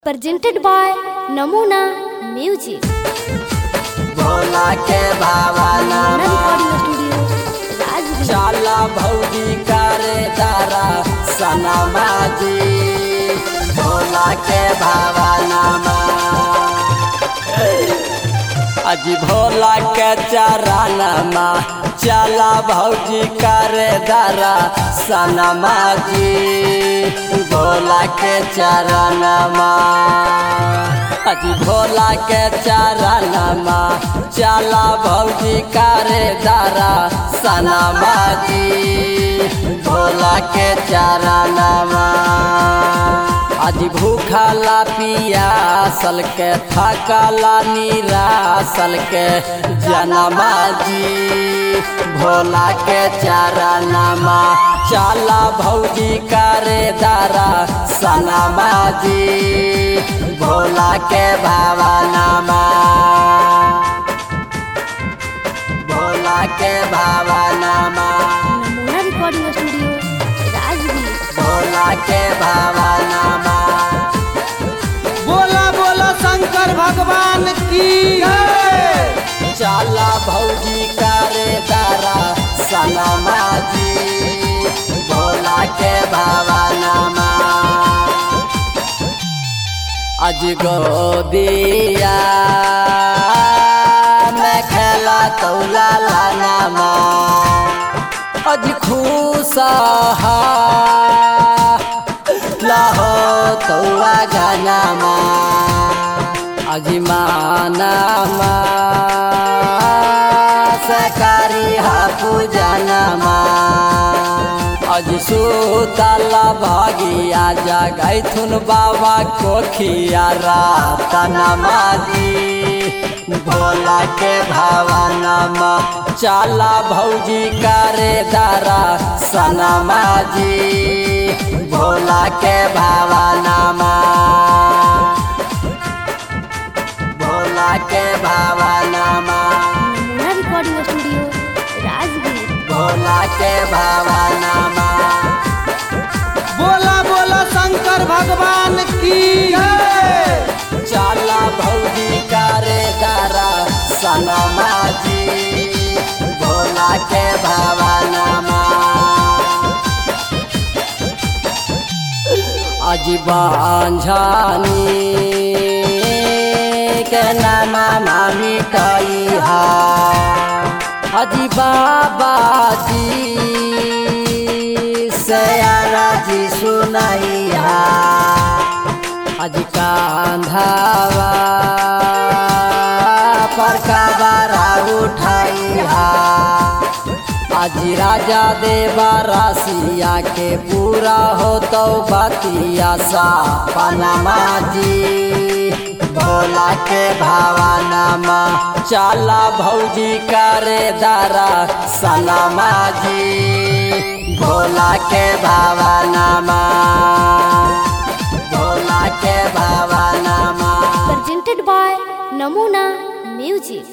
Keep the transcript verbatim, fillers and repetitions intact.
presented by Namuna Music. Bhola के भावना recording studio, Rajgir. चाला भौजी करे दारा सनमा जी भोला के भावना अजी भोला के चरणमा चला भौजी करे दारा सनमा जी भोला के चरणमा अजी भोला के चरणमा चला भौजी करे दारा सनमा जी भोला के चरणमा अजी भूखला पियासल के थकला निरासल के जनमा जी भोला के चरणमा चला भौजी करे दारा सनमा जी भोला के भावनामा भोला के भावनामा Namuna recording studio, Rajgir. Bhola के भावनामा बोला बोला शंकर भगवान की जय। चाला भौजी करे दारा सनमा जी भोला के भावनामा अज गोदिया मैं खेला तौला लानामा अज खुशा लाहो तौआ गानामा अज मानामा सकारी हा पूजनमा अज सुतला भागिया जगैथुन बाबा कोखिया रातनमा जी भोला के भावनामा चाला भौजी करे दारा सनमा जी भोला के भावनामा भोला के भावनामा Namuna recording studio, Rajgir. Bhola के भावनामा बोला बोला शंकर भगवान की जय। चाला भौजी करे दारा सनमा जी भोला के भावनामा अज बांझानी के नामा मामी कईहा अजी बाबा जी सयारा जी सुनैहा अजी कांधावा पर काबारा उठाइहा अजी राजा देवा रासिया के पूरा हो तो बतिया सा पनमा जी भोला के भावनामा चाला भौजी करे दारा सनमा जी भोला के भावनामा।